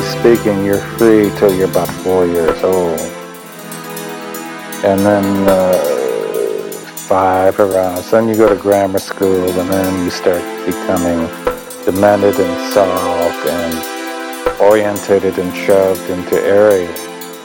speaking, you're free till you're about 4 years old. And then 5 around. So then you go to grammar school, and then you start becoming demented and soft and orientated and shoved into areas.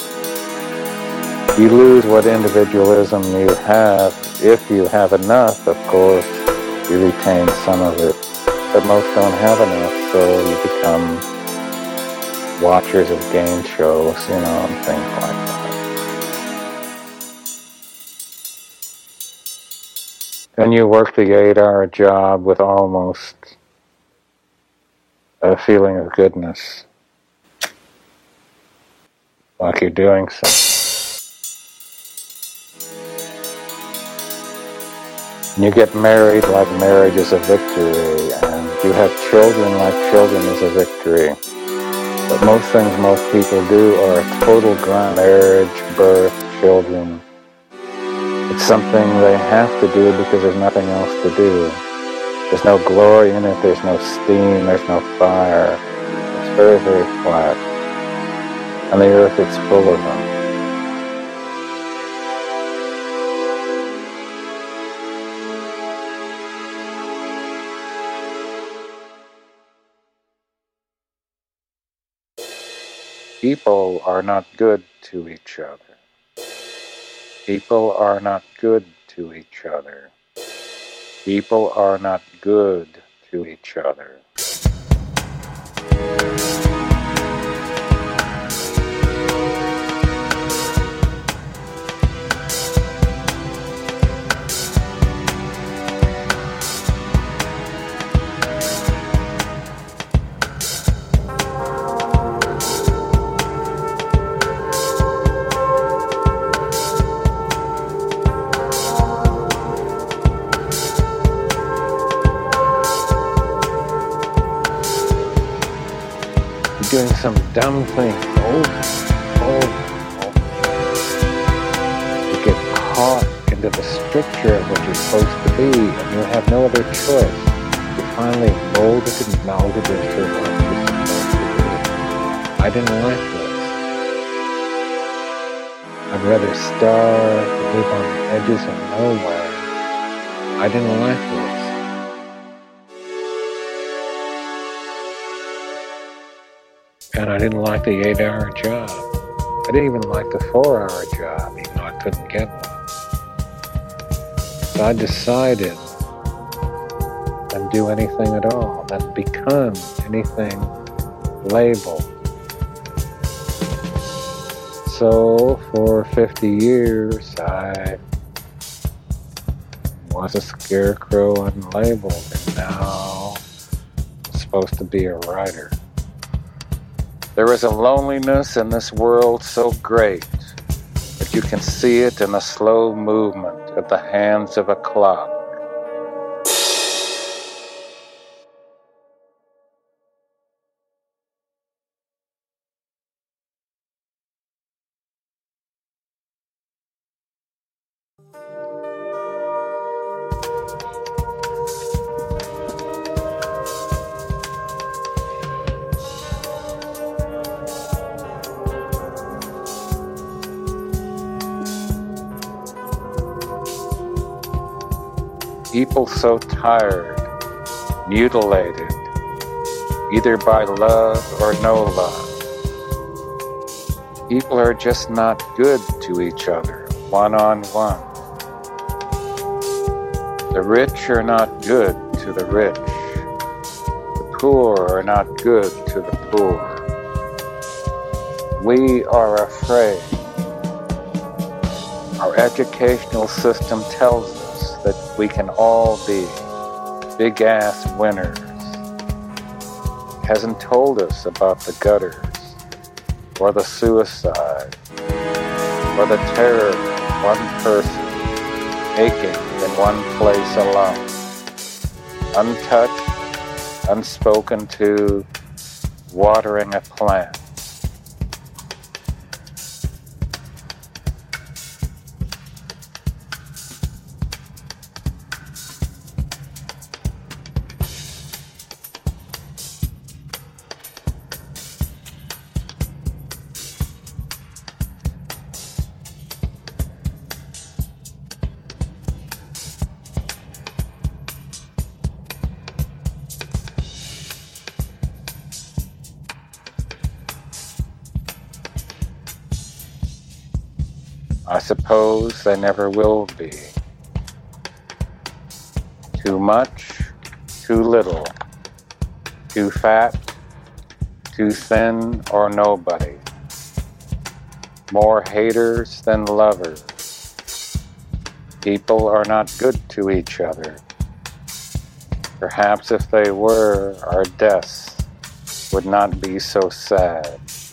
You lose what individualism you have. If you have enough, of course, you retain some of it. But most don't have enough, so you become watchers of game shows, and things like that. Then you work the 8-hour job with almost a feeling of goodness, like you're doing something. And you get married like marriage is a victory, and you have children like children is a victory. But most things most people do are a total grind. Marriage, birth, children. It's something they have to do because there's nothing else to do. There's no glory in it, there's no steam, there's no fire. It's very, very flat. On the earth, it's full of them. People are not good to each other. People are not good to each other. People are not good to each other. Doing some dumb thing over. You get caught into the stricture of what you're supposed to be, and you have no other choice. You finally molded and melded into what you're supposed to do. I didn't like this. I'd rather starve and live on the edges of nowhere. I didn't like this. And I didn't like the 8-hour job. I didn't even like the 4-hour job, even though I couldn't get one. So I decided and do anything at all, and become anything labeled. So for 50 years, I was a scarecrow unlabeled, and now I'm supposed to be a writer. There is a loneliness in this world so great that you can see it in the slow movement of the hands of a clock. People so tired, mutilated, either by love or no love. People are just not good to each other, one-on-one. The rich are not good to the rich. The poor are not good to the poor. We are afraid. Our educational system tells us that we can all be big-ass winners. It hasn't told us about the gutters, or the suicide, or the terror of one person aching in one place alone, untouched, unspoken to, watering a plant. I suppose they never will be. Too much, too little, too fat, too thin, or nobody. More haters than lovers. People are not good to each other. Perhaps if they were, our deaths would not be so sad.